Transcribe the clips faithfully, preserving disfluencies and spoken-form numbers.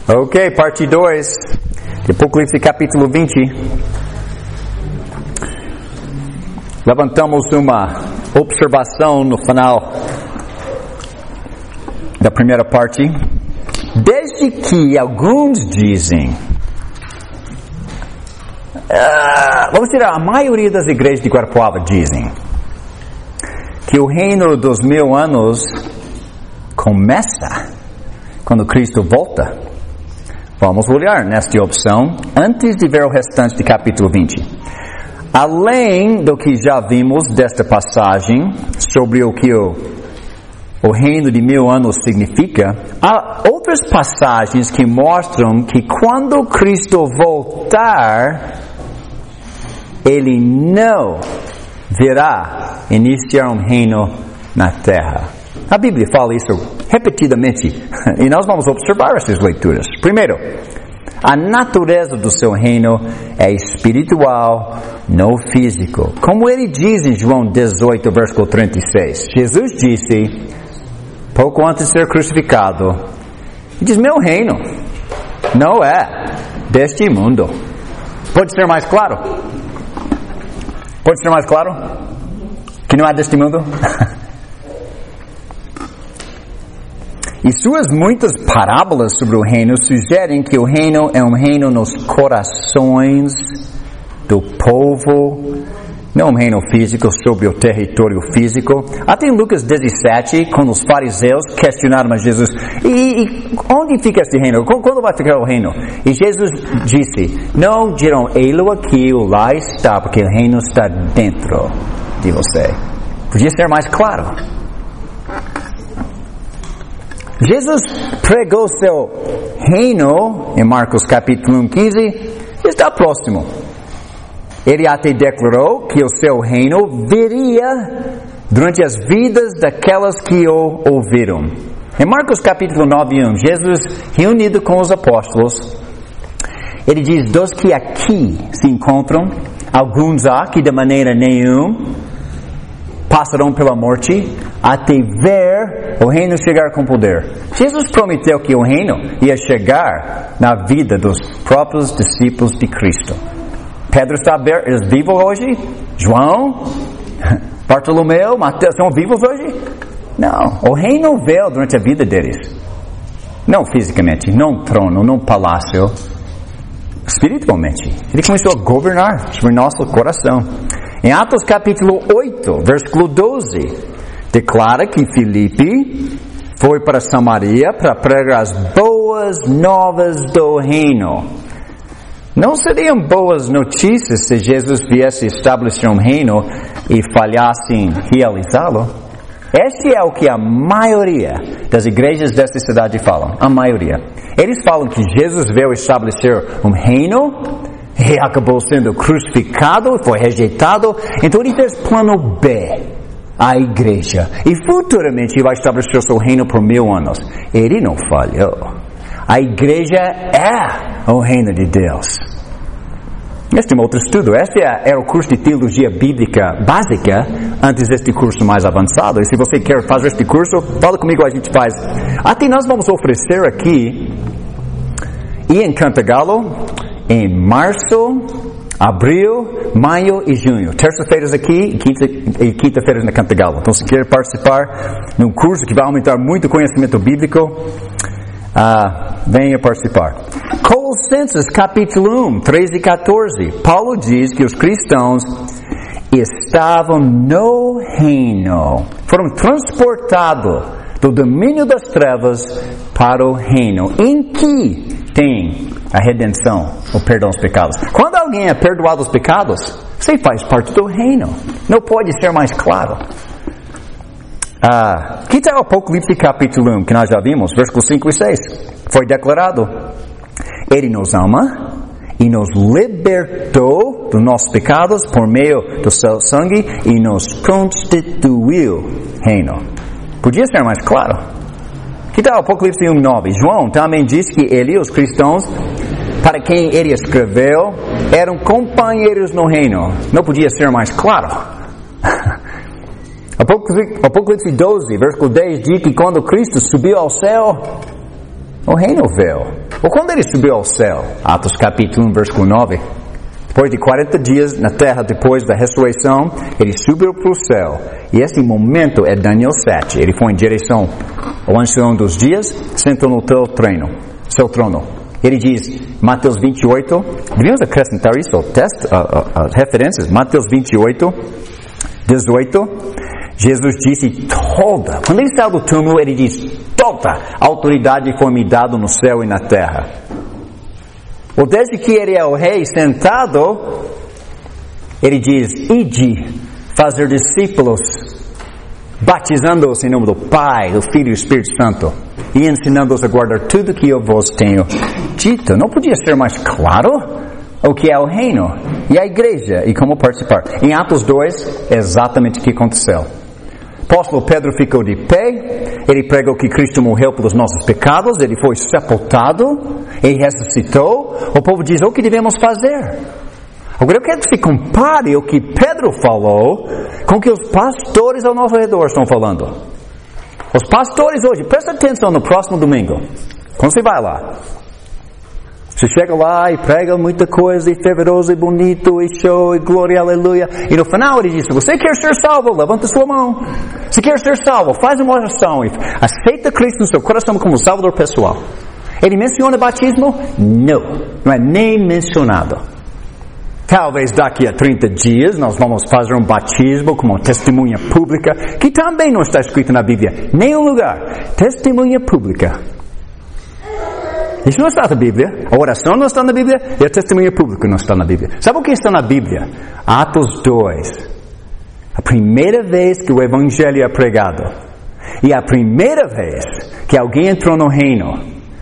Ok, parte dois de Apocalipse capítulo vinte. Levantamos uma observação no final da primeira parte. Desde que alguns dizem, uh, vamos dizer, a maioria das igrejas de Guarapuava dizem que o reino dos mil anos começa quando Cristo volta. Vamos olhar nesta opção antes de ver o restante de capítulo vinte. Além do que já vimos desta passagem sobre o que o, o reino de mil anos significa, há outras passagens que mostram que quando Cristo voltar, Ele não virá iniciar um reino na terra. A Bíblia fala isso repetidamente e nós vamos observar essas leituras. Primeiro, a natureza do seu reino é espiritual, não físico. Como ele diz em João dezoito, versículo trinta e seis. Jesus disse, pouco antes de ser crucificado, ele diz, meu reino não é deste mundo. Pode ser mais claro? Pode ser mais claro? Que não é deste mundo? E suas muitas parábolas sobre o reino sugerem que o reino é um reino nos corações do povo, não um reino físico sobre o território físico. Até em Lucas dezessete, quando os fariseus questionaram a Jesus, e, e onde fica este reino? Quando vai ficar o reino? E Jesus disse, não dirão, ele aqui ou lá está, porque o reino está dentro de você. Podia ser mais claro. Jesus pregou seu reino, em Marcos capítulo um, quinze, está próximo. Ele até declarou que o seu reino viria durante as vidas daquelas que o ouviram. Em Marcos capítulo nove, um, Jesus, reunido com os apóstolos, ele diz, dos que aqui se encontram, alguns há que de maneira nenhuma passarão pela morte até ver o reino chegar com poder. Jesus prometeu que o reino ia chegar na vida dos próprios discípulos de Cristo. Pedro está vivo hoje? João? Bartolomeu? Mateus estão vivos hoje? Não. O reino veio durante a vida deles. Não fisicamente, não trono, não palácio. Espiritualmente. Ele começou a governar sobre nosso coração. Em Atos capítulo oito, versículo doze, declara que Filipe foi para Samaria para pregar as boas novas do reino. Não seriam boas notícias se Jesus viesse estabelecer um reino e falhasse em realizá-lo? Este é o que a maioria das igrejas desta cidade falam. A maioria. Eles falam que Jesus veio estabelecer um reino e acabou sendo crucificado, foi rejeitado. Então ele fez plano B, a igreja. E futuramente ele vai estabelecer seu reino por mil anos. Ele não falhou. A igreja é o reino de Deus. Este é um outro estudo. Este é, é o curso de teologia bíblica básica, antes deste curso mais avançado. E se você quer fazer este curso, fala comigo, a gente faz. Até nós vamos oferecer aqui, e em Cantagalo, em março, abril, maio e junho. Terça-feiras aqui quinta, e quinta-feiras na Cantagalo. Então, se quer participar num curso que vai aumentar muito o conhecimento bíblico, uh, venha participar. Colossenses capítulo um, treze e quatorze. Paulo diz que os cristãos estavam no reino. Foram transportados do domínio das trevas para o reino, em que tem a redenção, o perdão dos pecados. Quando alguém é perdoado dos pecados, você faz parte do reino. Não pode ser mais claro. Ah, que tal o Apocalipse capítulo um, que nós já vimos, versículos cinco e seis? Foi declarado, Ele nos ama e nos libertou dos nossos pecados por meio do seu sangue e nos constituiu reino. Podia ser mais claro. Que tal Apocalipse um, nove? João também diz que ele e os cristãos, para quem ele escreveu, eram companheiros no reino. Não podia ser mais claro. Apocalipse doze, versículo dez, diz que quando Cristo subiu ao céu, o reino veio. Ou quando ele subiu ao céu, Atos capítulo um, versículo nove, depois de quarenta dias na terra, depois da ressurreição, ele subiu para o céu. E esse momento é Daniel sete. Ele foi em direção ao ancião dos dias, sentou no teu trono, seu trono. Ele diz, Mateus vinte e oito, devíamos acrescentar isso ao texto, as referências, Mateus vinte e oito, dezoito, Jesus disse toda, quando ele saiu do túmulo, ele diz, toda autoridade foi me dada no céu e na terra. Ou desde que ele é o rei sentado, ele diz, ide fazer discípulos, batizando-os em nome do Pai, do Filho e do Espírito Santo, e ensinando-os a guardar tudo que eu vos tenho dito. Não podia ser mais claro o que é o reino e a igreja e como participar. Em Atos dois, é exatamente o que aconteceu. O apóstolo Pedro ficou de pé, ele pregou que Cristo morreu pelos nossos pecados, ele foi sepultado, ele ressuscitou. O povo diz, o que devemos fazer? Agora eu quero que você compare o que Pedro falou com o que os pastores ao nosso redor estão falando. Os pastores hoje, presta atenção no próximo domingo, quando você vai lá. Você chega lá e prega muita coisa, e fervoroso, e bonito, e show, e glória, aleluia. E no final ele diz, se você quer ser salvo, levanta sua mão. Se quer ser salvo, faz uma oração e aceita Cristo no seu coração como salvador pessoal. Ele menciona batismo? Não, não é nem mencionado. Talvez daqui a trinta dias nós vamos fazer um batismo como uma testemunha pública, que também não está escrito na Bíblia, nenhum lugar. Testemunha pública. Isso não está na Bíblia. A oração não está na Bíblia e a testemunha pública não está na Bíblia. Sabe o que está na Bíblia? Atos dois. A primeira vez que o Evangelho é pregado e a primeira vez que alguém entrou no reino,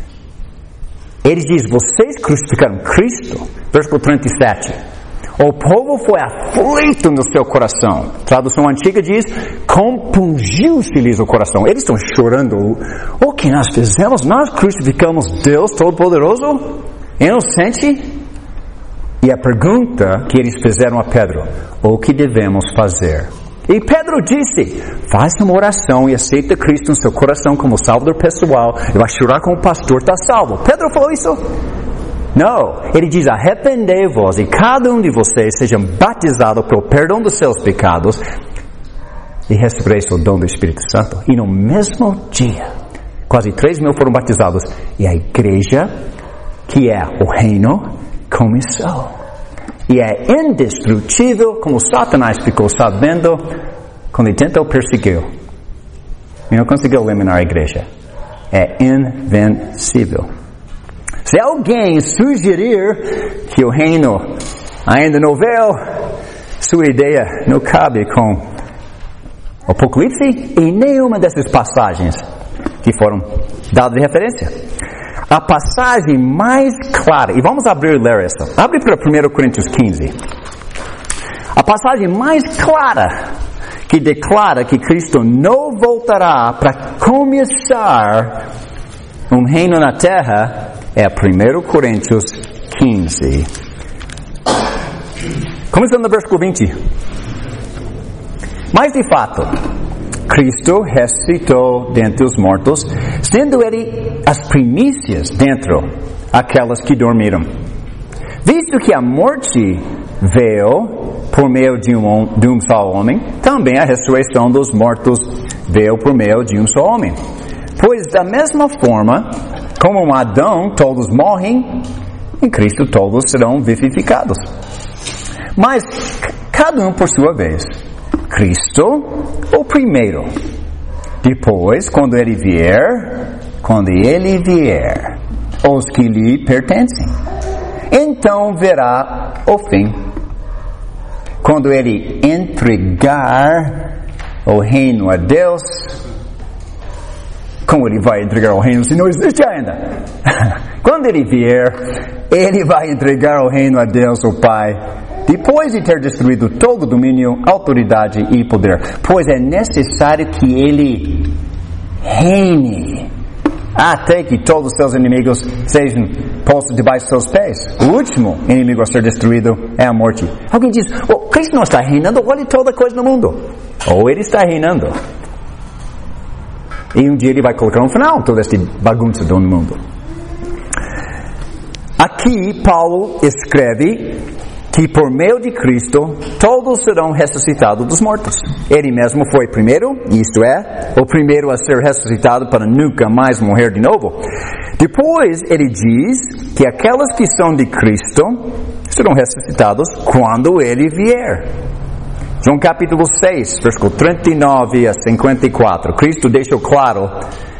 ele diz, vocês crucificaram Cristo. Versículo trinta e sete. O povo foi aflito no seu coração. Tradução antiga diz, compungiu-se-lhes o coração. Eles estão chorando. O que nós fizemos? Nós crucificamos Deus Todo-Poderoso, inocente. E a pergunta que eles fizeram a Pedro, o que devemos fazer? E Pedro disse, faça uma oração e aceita Cristo no seu coração como salvador pessoal. E vai chorar como pastor, está salvo. Pedro falou isso? Não, ele diz, arrependei-vos e cada um de vocês seja batizado pelo perdão dos seus pecados e recebereis o dom do Espírito Santo. E no mesmo dia, quase três mil foram batizados e a igreja, que é o reino, começou. E é indestrutível, como Satanás ficou sabendo quando ele tentou perseguir e não conseguiu eliminar a igreja. É invencível. Se alguém sugerir que o reino ainda não veio, sua ideia não cabe com o Apocalipse e nenhuma dessas passagens que foram dadas de referência. A passagem mais clara, e vamos abrir e ler essa. Abre para primeira Coríntios quinze. A passagem mais clara que declara que Cristo não voltará para começar um reino na terra é primeira Coríntios quinze. Começando no versículo vinte. Mas de fato, Cristo ressuscitou dentre os mortos, sendo Ele as primícias dentre aquelas que dormiram. Visto que a morte veio por meio de um, de um só homem, também a ressurreição dos mortos veio por meio de um só homem. Pois da mesma forma, como em Adão todos morrem, em Cristo todos serão vivificados. Mas cada um por sua vez. Cristo, o primeiro. Depois, quando Ele vier, quando Ele vier, os que lhe pertencem, então verá o fim. Quando Ele entregar o reino a Deus, como Ele vai entregar o reino se não existe ainda? Quando Ele vier, Ele vai entregar o reino a Deus, o Pai, depois de ter destruído todo o domínio, autoridade e poder. Pois é necessário que Ele reine até que todos os seus inimigos sejam postos debaixo dos seus pés. O último inimigo a ser destruído é a morte. Alguém diz, oh, Cristo não está reinando, olhe toda coisa no mundo. Ou Ele está reinando. E um dia Ele vai colocar um final a toda esta bagunça do mundo. Aqui Paulo escreve que por meio de Cristo todos serão ressuscitados dos mortos. Ele mesmo foi primeiro, isto é, o primeiro a ser ressuscitado para nunca mais morrer de novo. Depois ele diz que aquelas que são de Cristo serão ressuscitados quando ele vier. João capítulo seis, versículo trinta e nove a cinquenta e quatro. Cristo deixou claro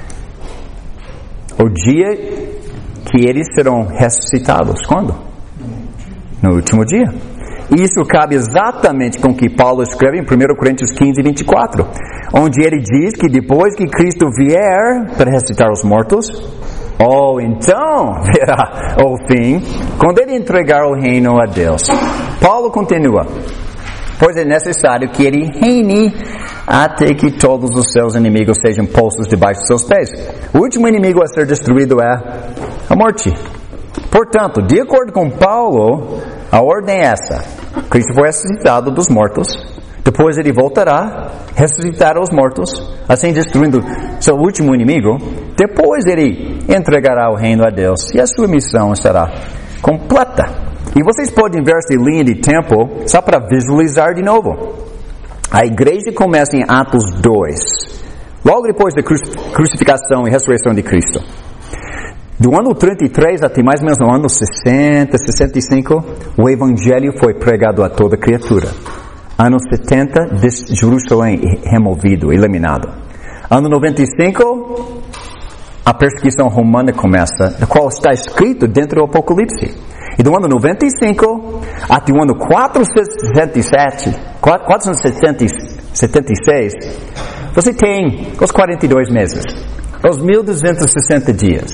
o dia que eles serão ressuscitados. Quando? No último dia. Isso cabe exatamente com o que Paulo escreve em primeira Coríntios quinze, vinte e quatro, onde ele diz que depois que Cristo vier para ressuscitar os mortos, ou então verá o fim, quando ele entregar o reino a Deus. Paulo continua: pois é necessário que ele reine até que todos os seus inimigos sejam postos debaixo de seus pés. O último inimigo a ser destruído é a morte. Portanto, de acordo com Paulo, a ordem é essa: Cristo foi ressuscitado dos mortos, depois ele voltará, ressuscitar os mortos, assim destruindo seu último inimigo, depois ele entregará o reino a Deus e a sua missão estará completa. E vocês podem ver essa linha de tempo só para visualizar de novo. A igreja começa em Atos dois, logo depois da crucificação e ressurreição de Cristo. Do ano trinta e três até mais ou menos no ano sessenta, sessenta e cinco, o evangelho foi pregado a toda criatura. Ano setenta, Jerusalém removido, eliminado. Ano noventa e cinco, a perseguição romana começa, da qual está escrito dentro do Apocalipse. E do ano noventa e cinco até o ano quatrocentos e setenta e sete, quatrocentos e setenta e seis, você tem os quarenta e dois meses, os mil duzentos e sessenta dias.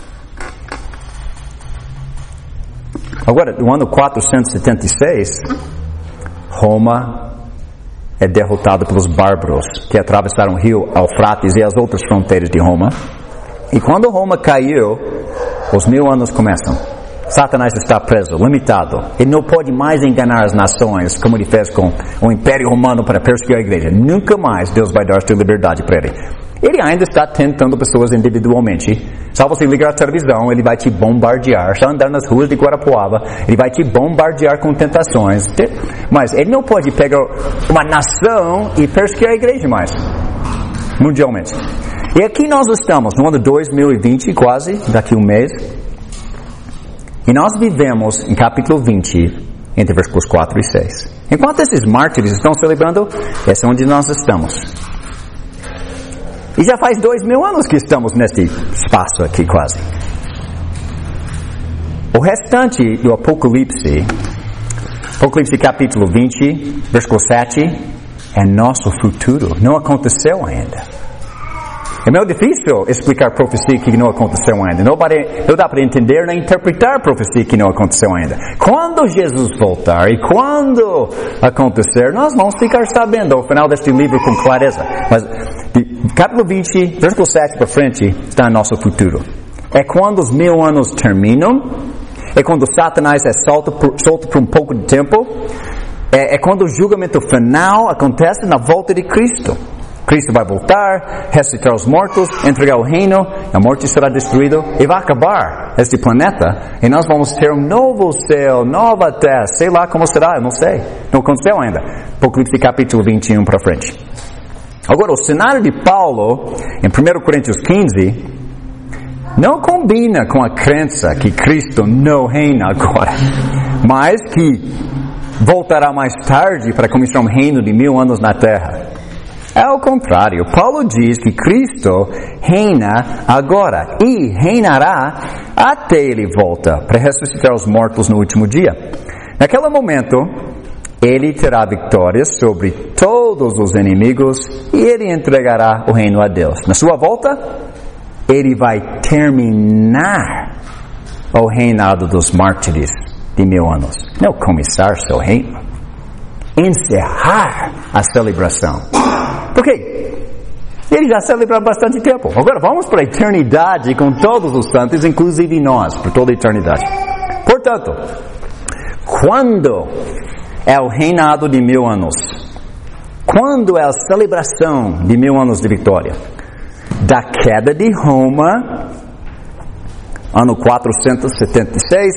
Agora, no ano quatrocentos e setenta e seis, Roma é derrotada pelos bárbaros que atravessaram o rio Eufrates e as outras fronteiras de Roma. E quando Roma caiu, os mil anos começam. Satanás está preso, limitado. Ele não pode mais enganar as nações como ele fez com o Império Romano para perseguir a igreja. Nunca mais Deus vai dar esta liberdade para ele. Ele ainda está tentando pessoas individualmente. Só você ligar a televisão, ele vai te bombardear. Só andar nas ruas de Guarapuava, ele vai te bombardear com tentações. Mas ele não pode pegar uma nação e perseguir a igreja mais, mundialmente. E aqui nós estamos, no ano dois mil e vinte, quase, daqui a um mês. E nós vivemos em capítulo vinte, entre versículos quatro e seis. Enquanto esses mártires estão celebrando, esse é onde nós estamos. E já faz dois mil anos que estamos nesse espaço aqui, quase. O restante do Apocalipse, Apocalipse capítulo vinte, versículo sete, é nosso futuro. Não aconteceu ainda. É meio difícil explicar profecia que não aconteceu ainda. Não, pode, não dá para entender nem interpretar profecia que não aconteceu ainda. Quando Jesus voltar e quando acontecer, nós vamos ficar sabendo ao final deste livro com clareza. Mas de capítulo vinte, versículo sete para frente, está nosso futuro. É quando os mil anos terminam. É quando Satanás é solto por, solto por um pouco de tempo. É, é quando o julgamento final acontece na volta de Cristo. Cristo vai voltar, ressuscitar os mortos, entregar o reino, a morte será destruída e vai acabar este planeta. E nós vamos ter um novo céu, nova terra, sei lá como será, eu não sei. Não aconteceu ainda. Apocalipse capítulo vinte e um para frente. Agora, o cenário de Paulo, em primeira Coríntios quinze, não combina com a crença que Cristo não reina agora, mas que voltará mais tarde para começar um reino de mil anos na terra. É ao contrário, Paulo diz que Cristo reina agora e reinará até ele volta para ressuscitar os mortos no último dia. Naquele momento, ele terá vitória sobre todos os inimigos e ele entregará o reino a Deus. Na sua volta, ele vai terminar o reinado dos mártires de mil anos. Não começar seu reino. Encerrar a celebração. Porque ele já celebrou há bastante tempo. Agora vamos para a eternidade com todos os santos, inclusive nós, por toda a eternidade. Portanto, quando é o reinado de mil anos? Quando é a celebração de mil anos de vitória? Da queda de Roma, ano quatrocentos e setenta e seis,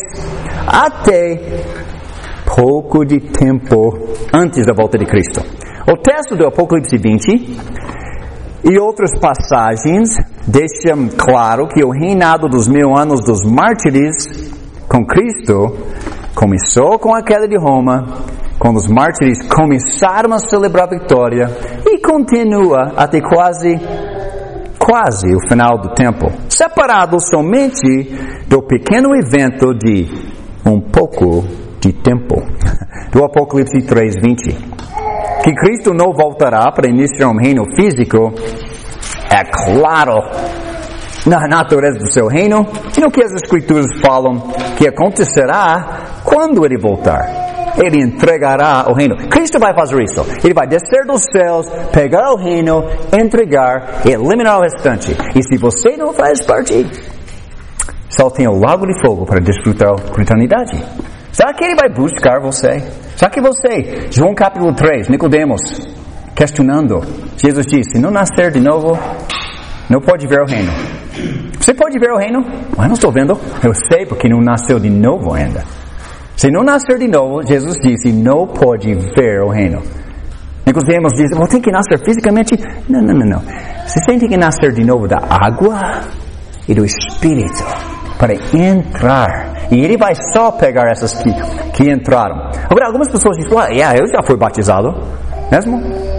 até pouco de tempo antes da volta de Cristo. O texto do Apocalipse vinte e outras passagens deixam claro que o reinado dos mil anos dos mártires com Cristo começou com a queda de Roma, quando os mártires começaram a celebrar a vitória, e continua até quase, quase o final do tempo, separado somente do pequeno evento de um pouco de tempo, do Apocalipse três, vinte. Que Cristo não voltará para iniciar um reino físico, é claro, na natureza do seu reino, e no que as Escrituras falam que acontecerá quando Ele voltar. Ele entregará o reino. Cristo vai fazer isso. Ele vai descer dos céus, pegar o reino, entregar e eliminar o restante. E se você não faz parte, só tem o lago de fogo para desfrutar a eternidade. Será que Ele vai buscar você? Será que você, João capítulo três, Nicodemos, questionando, Jesus disse, se não nascer de novo, não pode ver o reino. Você pode ver o reino? Mas não estou vendo. Eu sei porque não nasceu de novo ainda. Se não nascer de novo, Jesus disse, não pode ver o reino. Nicodemos diz, você tem que nascer fisicamente? Não, não, não, não. Você tem que nascer de novo da água e do Espírito para entrar. E Ele vai só pegar essas que, que entraram. Agora, algumas pessoas dizem, ah, yeah, eu já fui batizado. Mesmo?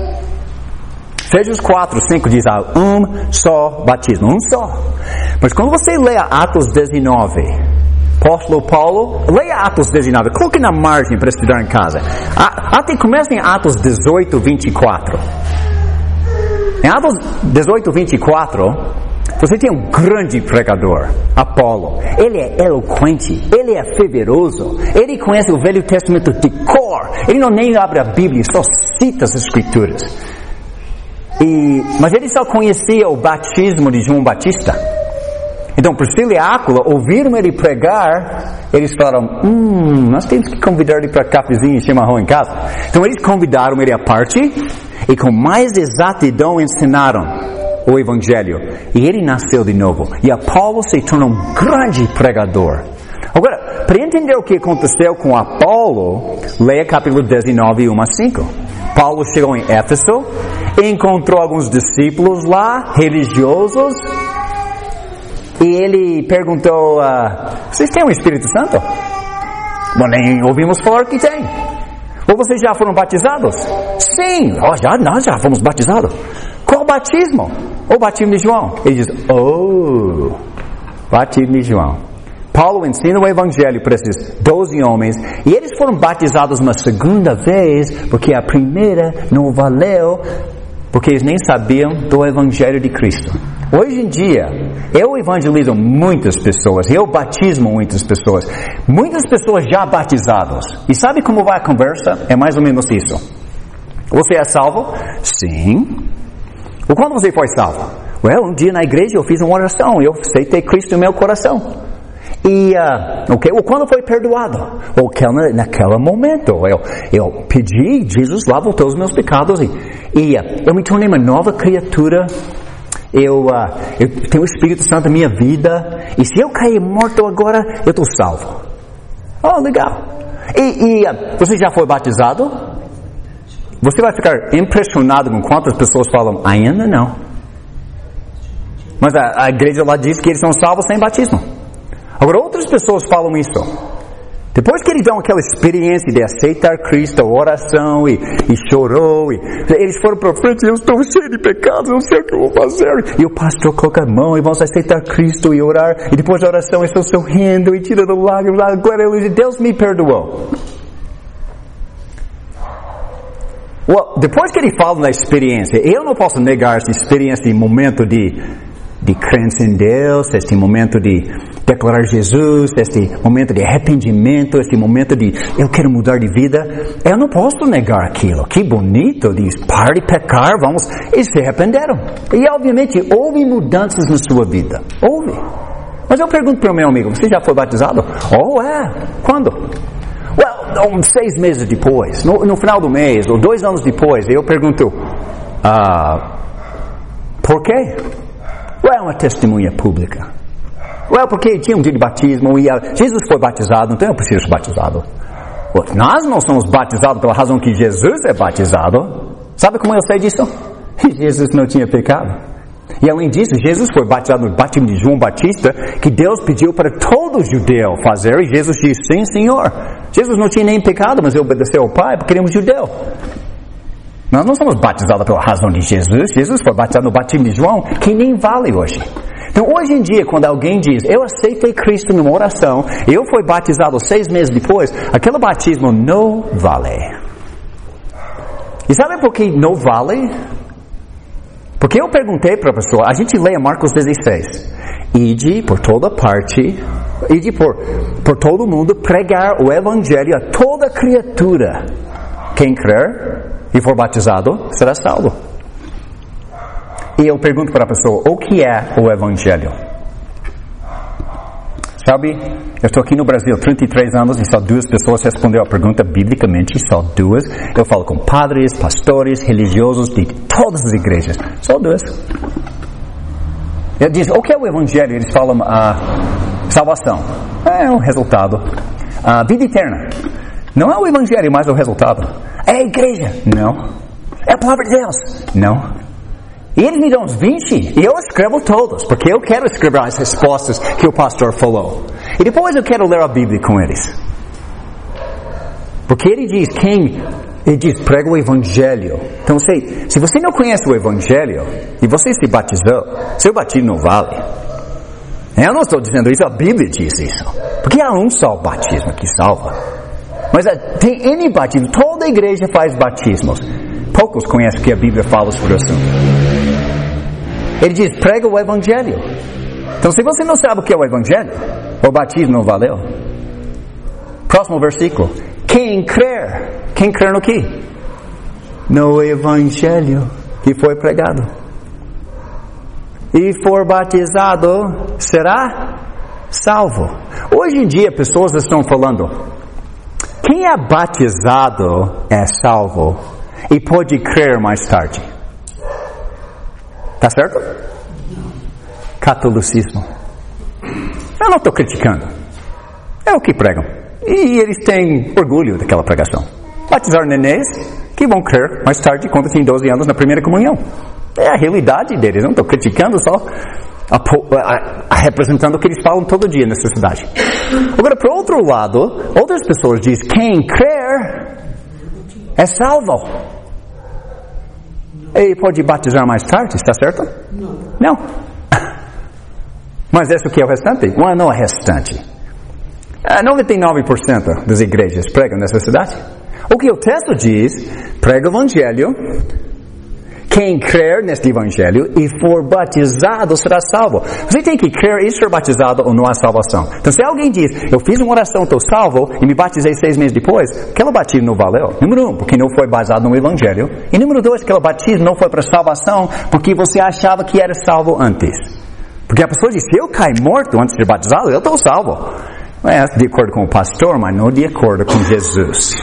Efésios quatro, cinco diz, ah, um só batismo. Um só. Mas quando você lê Atos dezenove... Apóstolo Paulo, leia Atos dezenove, coloque na margem para estudar em casa. Até começa em Atos dezoito, vinte e quatro. Em Atos dezoito, vinte e quatro, você tem um grande pregador, Apolo. Ele é eloquente, ele é fervoroso, ele conhece o Velho Testamento de cor. Ele não nem abre a Bíblia, só cita as Escrituras. E, mas ele só conhecia o batismo de João Batista. Então, Priscila e Áquila ouviram ele pregar, eles falaram, hum, nós temos que convidar ele para cafezinho e chimarrão em casa. Então, eles convidaram ele à parte e com mais exatidão ensinaram o Evangelho. E ele nasceu de novo. E Apolo se tornou um grande pregador. Agora, para entender o que aconteceu com Apolo, leia capítulo dezenove, um a cinco. Paulo chegou em Éfeso, encontrou alguns discípulos lá, religiosos, e ele perguntou, uh, vocês têm o Espírito Santo? Bom, nem ouvimos falar que tem. Ou vocês já foram batizados? Sim, oh, já, nós já fomos batizados. Qual batismo? O batismo de João. Ele diz, oh, batismo de João. Paulo ensina o Evangelho para esses doze homens, e eles foram batizados uma segunda vez, porque a primeira não valeu, porque eles nem sabiam do Evangelho de Cristo. Hoje em dia, eu evangelizo muitas pessoas, eu batismo muitas pessoas, muitas pessoas já batizadas. E sabe como vai a conversa? É mais ou menos isso. Você é salvo? Sim. Ou quando você foi salvo? Well, um dia na igreja eu fiz uma oração, eu aceitei Cristo no meu coração. E, uh, ok, ou quando foi perdoado? Ou naquele momento, eu, eu pedi, Jesus lá voltou os meus pecados e, e uh, eu me tornei uma nova criatura. Eu, uh, eu tenho o Espírito Santo na minha vida, e se eu cair morto agora, eu estou salvo. Oh, legal. E, e uh, você já foi batizado? Você vai ficar impressionado com quantas pessoas falam, ainda não. Mas a, a igreja lá diz que eles são salvos sem batismo. Agora outras pessoas falam isso. Depois que eles dão aquela experiência de aceitar Cristo, oração e, e chorou, e, eles foram para frente, eu estou cheio de pecados, eu não sei o que eu vou fazer. E o pastor coloca a mão e vamos aceitar Cristo e orar, e depois da oração estão sorrindo e tirando lágrimas, agora Deus me perdoou. Well, depois que ele fala na experiência, eu não posso negar essa experiência em momento de, de crença em Deus, este momento de declarar Jesus, este momento de arrependimento, este momento de eu quero mudar de vida. Eu não posso negar aquilo. Que bonito, diz, pare de pecar, vamos. Eles se arrependeram. E obviamente houve mudanças na sua vida. Houve. Mas eu pergunto para o meu amigo, você já foi batizado? Oh, é. Quando? Well, um, seis meses depois, no, no final do mês, ou dois anos depois, eu pergunto, ah, por quê? Well, é uma testemunha pública. Well, porque tinha um dia de batismo e uh, Jesus foi batizado, então eu preciso ser batizado. Well, nós não somos batizados pela razão que Jesus é batizado. Sabe como eu sei disso? Jesus não tinha pecado. E além disso, Jesus foi batizado no batismo de João Batista, que Deus pediu para todo judeu fazer, e Jesus disse, sim, Senhor. Jesus não tinha nem pecado, mas ele obedeceu ao Pai, porque ele é um judeu. Nós não somos batizados pela razão de Jesus. Jesus foi batizado no batismo de João, que nem vale hoje. Então, hoje em dia, quando alguém diz, eu aceitei Cristo numa oração, eu fui batizado seis meses depois, aquele batismo não vale. E sabe por que não vale? Porque eu perguntei para a pessoa, a gente lê Marcos dezesseis, ide por toda parte, ide por, por todo mundo, pregar o Evangelho a toda criatura. Quem crer e for batizado, será salvo. E eu pergunto para a pessoa, o que é o Evangelho? Sabe, eu estou aqui no Brasil há trinta e três anos e só duas pessoas responderam a pergunta biblicamente, só duas. Eu falo com padres, pastores, religiosos de todas as igrejas, só duas. Eu digo, o que é o Evangelho? Eles falam, uh, salvação. É o resultado. Uh, vida eterna. Não é o Evangelho, mas o resultado. É a igreja. Não. É a palavra de Deus. Não. E eles me dão uns vinte, e eu escrevo todos, porque eu quero escrever as respostas que o pastor falou. E depois eu quero ler a Bíblia com eles. Porque ele diz, quem, ele diz, prega o Evangelho. Então, se, se você não conhece o Evangelho, e você se batizou, seu batismo não vale. Eu não estou dizendo isso, a Bíblia diz isso. Porque há um só batismo que salva. Mas tem N batismo, toda a igreja faz batismos. Poucos conhecem o que a Bíblia fala sobre o assunto. Ele diz, prega o Evangelho. Então, se você não sabe o que é o Evangelho, o batismo não valeu. Próximo versículo. Quem crer, quem crer no quê? No Evangelho que foi pregado. E for batizado, será salvo. Hoje em dia, pessoas estão falando, quem é batizado é salvo e pode crer mais tarde. Tá certo? Catolicismo. Eu não estou criticando. É o que pregam. E eles têm orgulho daquela pregação. Batizar nenês que vão crer mais tarde, quando tem doze anos, na primeira comunhão. É a realidade deles. Eu não estou criticando, só a, a, a, representando o que eles falam todo dia nessa cidade. Agora, por outro lado, outras pessoas dizem, quem crer é salvo. Ele pode batizar mais tarde, está certo? Não. Não. Mas esse aqui é o restante? Não, não é o restante. noventa e nove por cento das igrejas pregam nessa cidade. O que o texto diz, prega o Evangelho, quem crer neste Evangelho e for batizado será salvo. Você tem que crer e ser batizado ou não há salvação. Então se alguém diz, eu fiz uma oração, estou salvo e me batizei seis meses depois, aquele batismo não valeu. Número um, porque não foi baseado no Evangelho. E número dois, aquele batismo não foi para salvação porque você achava que era salvo antes. Porque a pessoa diz, se eu cair morto antes de ser batizado, eu estou salvo. É de acordo com o pastor, mas não de acordo com Jesus.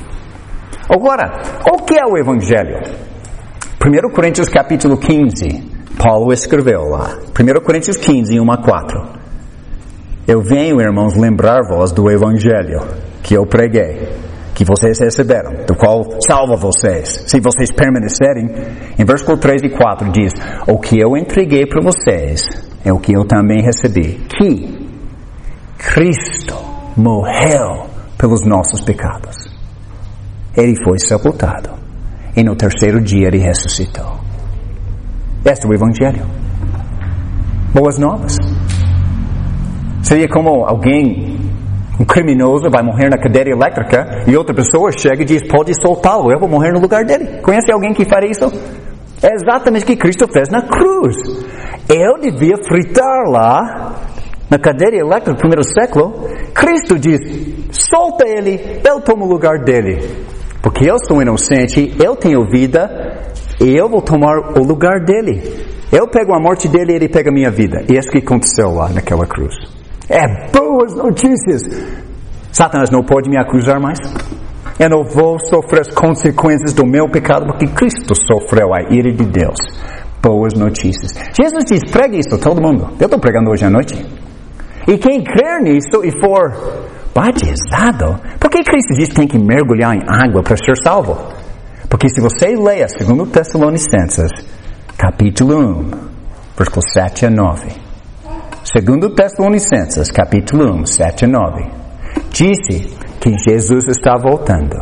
Agora, o que é o Evangelho? primeiro Coríntios capítulo quinze, Paulo escreveu lá. primeiro Coríntios quinze, um a quatro. Eu venho, irmãos, lembrar-vos do Evangelho que eu preguei, que vocês receberam, do qual salva vocês, se vocês permanecerem. Em versículo três e quatro diz, o que eu entreguei para vocês é o que eu também recebi, que Cristo morreu pelos nossos pecados. Ele foi sepultado. E no terceiro dia ele ressuscitou. Este é o Evangelho. Boas novas. Seria como alguém, um criminoso, vai morrer na cadeira elétrica e outra pessoa chega e diz, pode soltá-lo, eu vou morrer no lugar dele. Conhece alguém que faria isso? É exatamente o que Cristo fez na cruz. Eu devia fritar lá, na cadeira elétrica do primeiro século. Cristo diz, solta ele, eu tomo o lugar dele. Porque eu sou inocente, eu tenho vida, e eu vou tomar o lugar dele. Eu pego a morte dele e ele pega a minha vida. E é isso que aconteceu lá naquela cruz. É boas notícias. Satanás não pode me acusar mais. Eu não vou sofrer as consequências do meu pecado, porque Cristo sofreu a ira de Deus. Boas notícias. Jesus diz, pregue isso a todo mundo. Eu estou pregando hoje à noite. E quem crer nisso e for batizado, por que Cristo diz que tem que mergulhar em água para ser salvo? Porque se você ler segundo Tessalonicenses, capítulo um, versículos sete a nove. Segundo Tessalonicenses, capítulo um, sete a nove. Disse que Jesus está voltando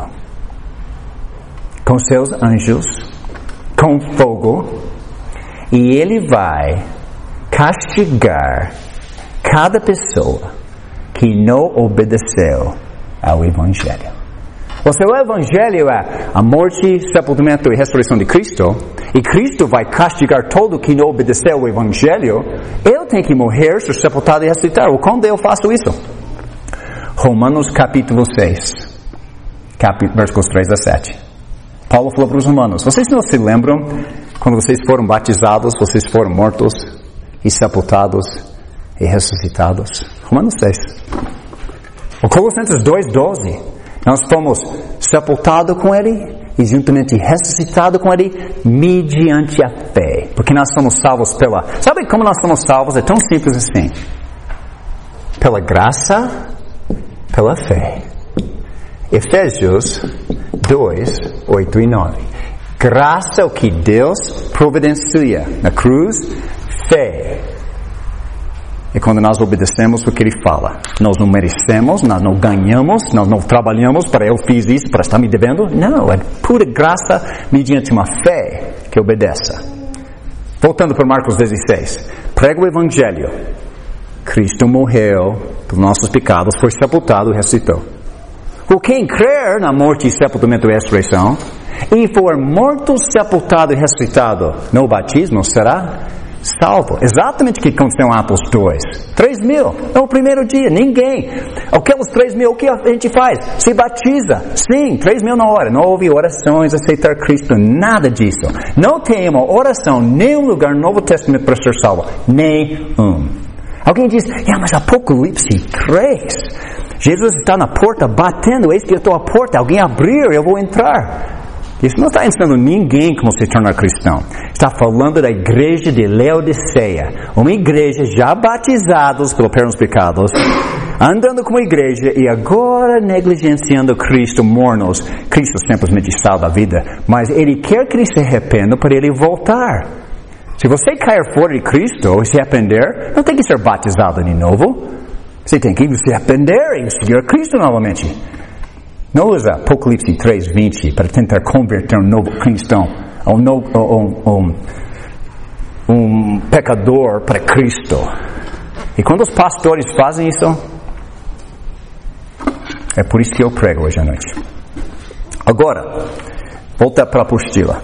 com seus anjos, com fogo, e Ele vai castigar cada pessoa que não obedeceu ao Evangelho. Ou seja, o Evangelho é a morte, sepultamento e ressurreição de Cristo, e Cristo vai castigar todo que não obedeceu ao Evangelho. Ele tem que morrer, ser sepultado e ressuscitar. Quando eu faço isso? Romanos capítulo seis, capítulo, versículos três a sete. Paulo falou para os romanos: vocês não se lembram quando vocês foram batizados, vocês foram mortos e sepultados e ressuscitados? Romanos seis. O Colossenses dois, doze. Nós fomos sepultados com Ele e juntamente ressuscitados com Ele mediante a fé. Porque nós somos salvos pela... Sabe como nós somos salvos? É tão simples assim. Pela graça, pela fé. Efésios dois, oito e nove. Graça é o que Deus providencia na cruz, fé. E quando nós obedecemos o que Ele fala, nós não merecemos, nós não ganhamos, nós não trabalhamos para eu fiz isso, para estar me devendo. Não, é pura graça mediante uma fé que obedeça. Voltando para Marcos dezesseis. Prega o Evangelho. Cristo morreu pelos nossos pecados, foi sepultado e ressuscitou. O quem crer na morte, sepultamento e ressurreição, e for morto, sepultado e ressuscitado no batismo, será salvo. Exatamente o que aconteceu em Atos dois. Três mil. No primeiro dia. Ninguém. Aqueles três mil, o que a gente faz? Se batiza. Sim, três mil na hora. Não houve orações, aceitar Cristo. Nada disso. Não tem uma oração, nenhum lugar no Novo Testamento para ser salvo. Nenhum. Alguém diz, ah, mas Apocalipse três. Jesus está na porta batendo. Eis que eu estou à porta. Alguém abrir, eu vou entrar. Isso não está ensinando ninguém como se tornar cristão. Está falando da igreja de Laodiceia. Uma igreja já batizados pelo perdão dos pecados, andando como igreja e agora negligenciando Cristo, mornos. Cristo simplesmente salva a vida, mas Ele quer que Ele se arrependa para Ele voltar. Se você cair fora de Cristo e se arrepender, não tem que ser batizado de novo. Você tem que se arrepender e seguir Cristo novamente. Não usa Apocalipse três, vinte para tentar converter um novo cristão, um, novo, um, um, um pecador para Cristo. E quando os pastores fazem isso, é por isso que eu prego hoje à noite. Agora, volta para a apostila.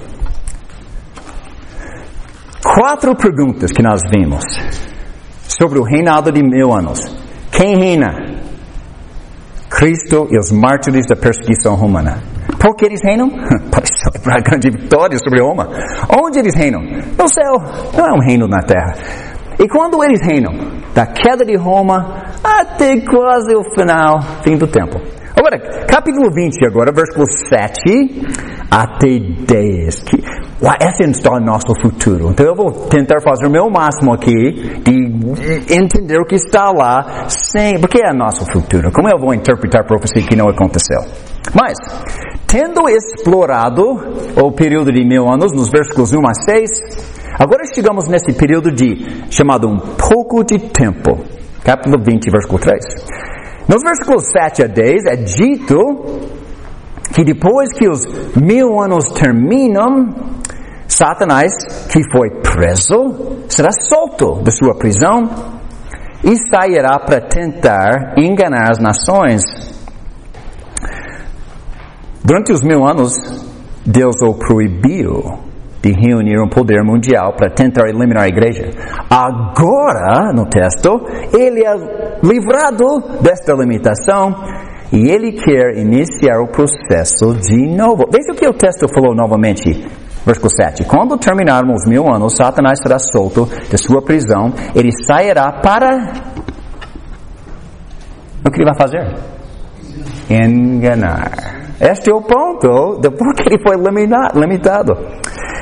Quatro perguntas que nós vimos sobre o reinado de mil anos. Quem reina? Cristo e os mártires da perseguição romana. Por que eles reinam? Para celebrar a grande vitória sobre Roma. Onde eles reinam? No céu. Não é um reino na terra. E quando eles reinam? Da queda de Roma até quase o final, fim do tempo. Agora, capítulo vinte agora, versículo sete até dez. Que, essa é o nosso futuro. Então eu vou tentar fazer o meu máximo aqui de entender o que está lá, sem, porque é nosso futuro. Como eu vou interpretar a profecia que não aconteceu? Mas, tendo explorado o período de mil anos, nos versículos um a seis, agora chegamos nesse período de, chamado um pouco de tempo. Capítulo vinte, versículo três. Nos versículos sete a dez é dito que depois que os mil anos terminam, Satanás, que foi preso, será solto da sua prisão e sairá para tentar enganar as nações. Durante os mil anos, Deus o proibiu de reunir um poder mundial para tentar eliminar a igreja. Agora, no texto, ele é livrado desta limitação e ele quer iniciar o processo de novo. Veja o que o texto falou novamente, versículo sete. Quando terminarmos os mil anos, Satanás será solto de sua prisão, ele sairá para... O que ele vai fazer? Enganar. Este é o ponto de por que ele foi limitado.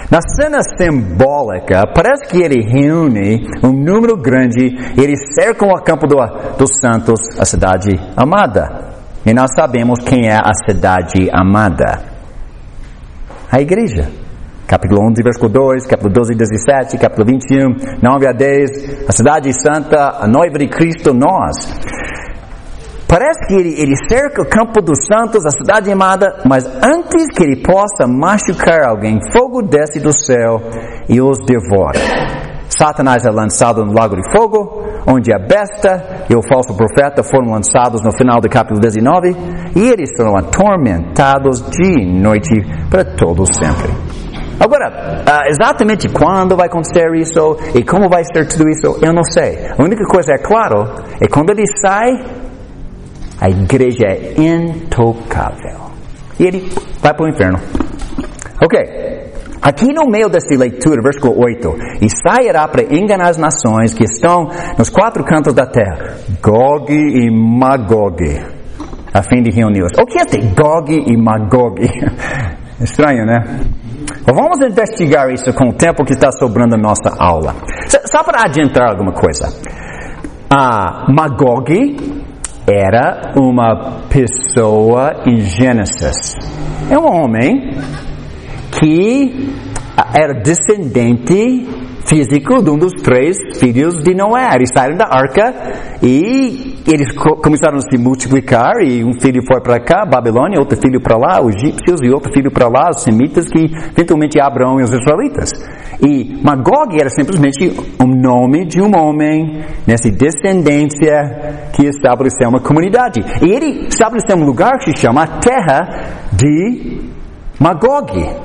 Na cena simbólica, parece que ele reúne um número grande e eles cercam o campo do, dos santos, a cidade amada. E nós sabemos quem é a cidade amada. A igreja. Capítulo onze, versículo dois, capítulo doze, dezessete, capítulo vinte e um, nove a dez, a cidade santa, a noiva de Cristo, nós. Parece que ele, ele cerca o campo dos santos, a cidade amada, mas antes que ele possa machucar alguém, fogo desce do céu e os devora. Satanás é lançado no lago de fogo, onde a besta e o falso profeta foram lançados no final do capítulo dezenove, e eles serão atormentados dia e noite para todo sempre. Agora, uh, exatamente quando vai acontecer isso e como vai ser tudo isso, eu não sei. A única coisa é claro, é quando ele sai, a igreja é intocável. E ele vai para o inferno. Ok. Aqui no meio dessa leitura, versículo oito. E sairá para enganar as nações que estão nos quatro cantos da terra. Gog e Magog. A fim de reuni-los. O que é esse Gog e Magog? Estranho, né? Vamos investigar isso com o tempo que está sobrando na nossa aula. Só para adiantar alguma coisa. Ah, Magog era uma pessoa em Gênesis. É um homem que era descendente físico de um dos três filhos de Noé. Eles saíram da arca e eles começaram a se multiplicar, e um filho foi para cá, Babilônia, outro filho para lá, os egípcios, e outro filho para lá, os semitas, que eventualmente Abraão e os israelitas. E Magog era simplesmente um nome de um homem nessa descendência que estabeleceu uma comunidade. E ele estabeleceu um lugar que se chama a Terra de Magog.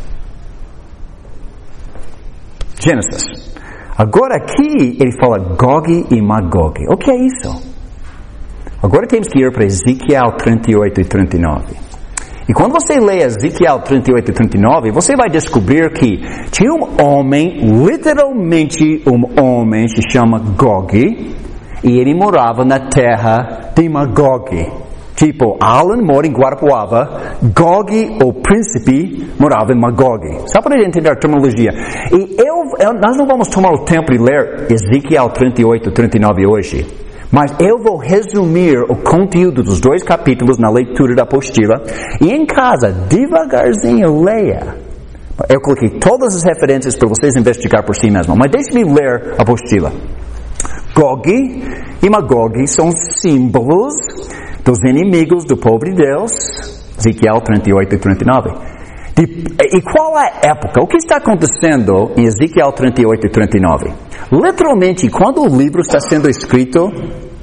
Gênesis. Agora aqui ele fala Gog e Magog. O que é isso? Agora temos que ir para Ezequiel trinta e oito e trinta e nove. E quando você lê Ezequiel trinta e oito e trinta e nove, você vai descobrir que tinha um homem, literalmente um homem, se chama Gog, e ele morava na terra de Magog. Tipo, Alan mora em Guarapuava, Gog, o príncipe, morava em Magog. Só para entender a terminologia. E eu, eu, nós não vamos tomar o tempo de ler Ezequiel trinta e oito e trinta e nove hoje. Mas eu vou resumir o conteúdo dos dois capítulos na leitura da apostila. E em casa, devagarzinho, leia. Eu coloquei todas as referências para vocês investigar por si mesmos. Mas deixe-me ler a apostila. Gog e Magog são símbolos dos inimigos do povo de Deus. Ezequiel trinta e oito e trinta e nove. De, e qual é a época? O que está acontecendo em Ezequiel trinta e oito e trinta e nove? Literalmente, quando o livro está sendo escrito,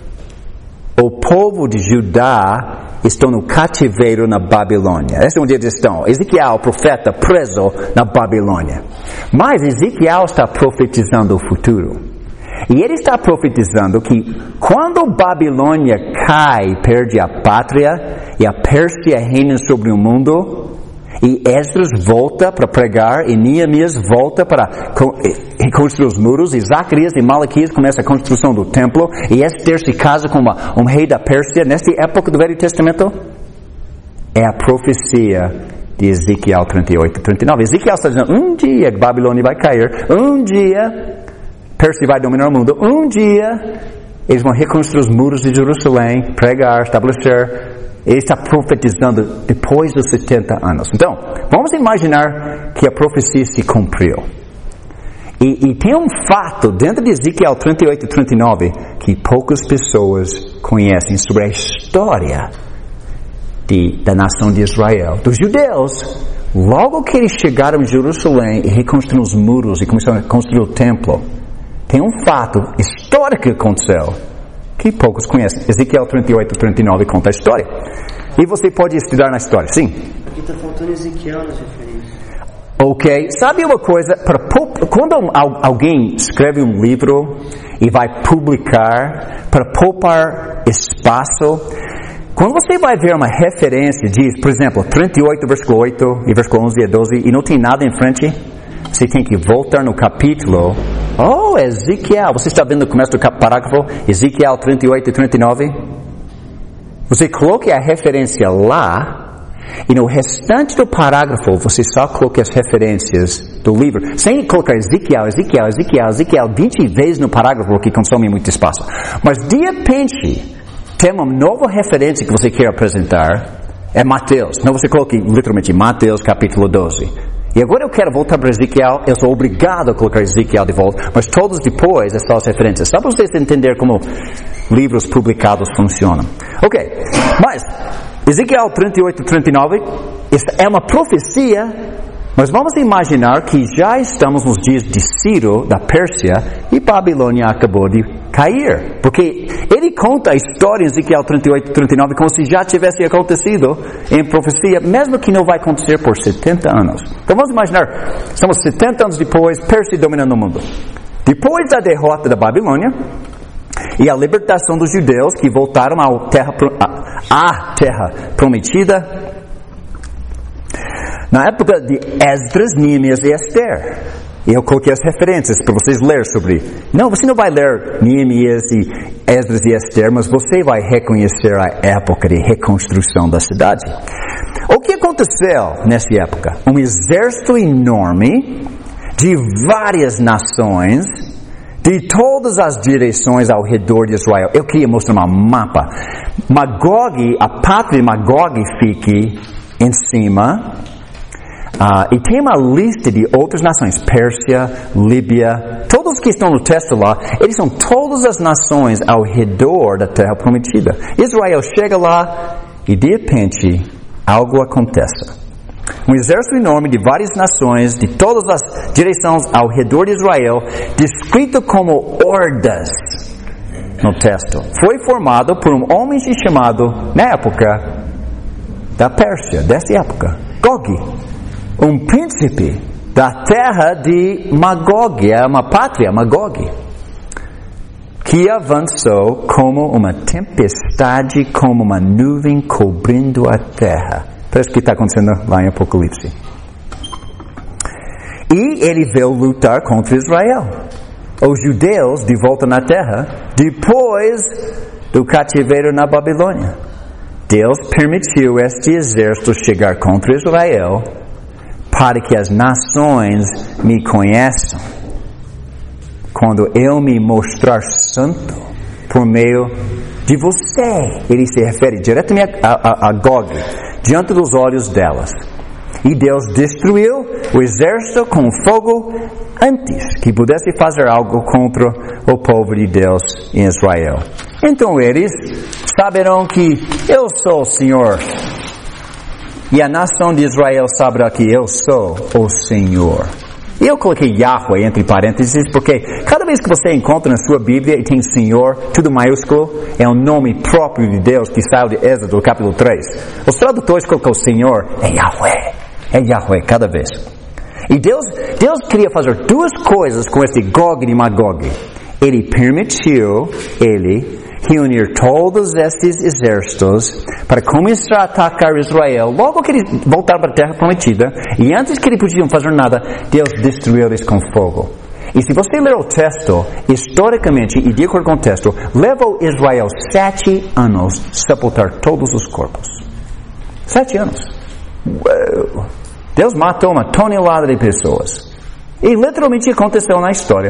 o povo de Judá está no cativeiro na Babilônia. Esse é onde eles estão. Ezequiel, o profeta, preso na Babilônia. Mas Ezequiel está profetizando o futuro. E ele está profetizando que quando Babilônia cai, perde a pátria, e a Pérsia reina sobre o mundo, e Esdras volta para pregar, e Neemias volta para reconstruir os muros, e Zacarias e Malaquias começam a construção do templo, e Esther se casa com uma, um rei da Pérsia, nessa época do Velho Testamento, é a profecia de Ezequiel trinta e oito e trinta e nove. Ezequiel está dizendo, um dia Babilônia vai cair, um dia Pérsia vai dominar o mundo. Um dia, eles vão reconstruir os muros de Jerusalém, pregar, estabelecer. Ele está profetizando depois dos setenta anos. Então, vamos imaginar que a profecia se cumpriu. E, e tem um fato dentro de Ezequiel trinta e oito e trinta e nove que poucas pessoas conhecem sobre a história de, da nação de Israel, dos judeus. Logo que eles chegaram em Jerusalém e reconstruíram os muros e começaram a construir o templo, tem um fato histórico que aconteceu que poucos conhecem. Ezequiel trinta e oito e trinta e nove conta a história. E você pode estudar na história, sim. Aqui está faltando Ezequiel nas referências. Ok, sabe uma coisa? Para, quando alguém escreve um livro e vai publicar, para poupar espaço, quando você vai ver uma referência, diz, por exemplo, trinta e oito, versículo oito e versículo onze a doze, e não tem nada em frente, você tem que voltar no capítulo. Oh, Ezequiel, você está vendo o começo do parágrafo? Ezequiel trinta e oito e trinta e nove. Você coloque a referência lá, E no restante do parágrafo, você só coloca as referências do livro, sem colocar Ezequiel, Ezequiel, Ezequiel, Ezequiel, vinte vezes no parágrafo, que consome muito espaço. Mas, de repente, tem uma nova referência que você quer apresentar, é Mateus. Não, você coloca literalmente Mateus capítulo doze. E agora eu quero voltar para Ezequiel, eu sou obrigado a colocar Ezequiel de volta, mas todos depois, essas referências, só para vocês entenderem como livros publicados funcionam. Ok, mas Ezequiel trinta e oito e trinta e nove é uma profecia, mas vamos imaginar que já estamos nos dias de Ciro, da Pérsia, e Babilônia acabou de cair. Porque ele conta a história em Ezequiel trinta e oito e trinta e nove como se já tivesse acontecido em profecia, mesmo que não vai acontecer por setenta anos. Então vamos imaginar, estamos setenta anos depois, Pérsia dominando o mundo. Depois da derrota da Babilônia e a libertação dos judeus que voltaram à terra, à terra prometida, na época de Esdras, Neemias e Esther. E eu coloquei as referências para vocês lerem sobre. Não, você não vai ler Neemias e Esdras e Esther, mas você vai reconhecer a época de reconstrução da cidade. O que aconteceu nessa época? Um exército enorme de várias nações, de todas as direções ao redor de Israel. Eu queria mostrar um mapa. Magog, a pátria de Magog fique em cima. Uh, e tem uma lista de outras nações, Pérsia, Líbia, todos que estão no texto lá, eles são todas as nações ao redor da terra prometida. Israel chega lá e de repente algo acontece. Um exército enorme de várias nações, de todas as direções ao redor de Israel, descrito como hordas no texto, foi formado por um homem chamado, na época da Pérsia, dessa época, Gog. Um príncipe da terra de Magog, é uma pátria, Magog, que avançou como uma tempestade, como uma nuvem cobrindo a terra. Parece que está acontecendo lá em Apocalipse. E ele veio lutar contra Israel, os judeus de volta na terra, depois do cativeiro na Babilônia. Deus permitiu este exército chegar contra Israel, para que as nações me conheçam, quando eu me mostrar santo por meio de você. Ele se refere diretamente a, a, a Gog, diante dos olhos delas. E Deus destruiu o exército com fogo antes que pudesse fazer algo contra o povo de Deus em Israel. Então eles saberão que eu sou o Senhor. E a nação de Israel saberá que eu sou o Senhor. E eu coloquei Yahweh entre parênteses, porque cada vez que você encontra na sua Bíblia e tem Senhor, tudo maiúsculo, é um nome próprio de Deus que saiu de Êxodo, do capítulo três. Os tradutores colocam Senhor, é Yahweh. É Yahweh cada vez. E Deus, Deus queria fazer duas coisas com esse Gog e Magog. Ele permitiu ele reunir todos estes exércitos para começar a atacar Israel logo que eles voltaram para a terra prometida, e antes que eles podiam fazer nada, Deus destruiu eles com fogo. E se você ler o texto, historicamente e de acordo com o texto, levou Israel sete anos sepultar todos os corpos. Sete anos. Uau. Deus matou uma tonelada de pessoas. E literalmente aconteceu na história.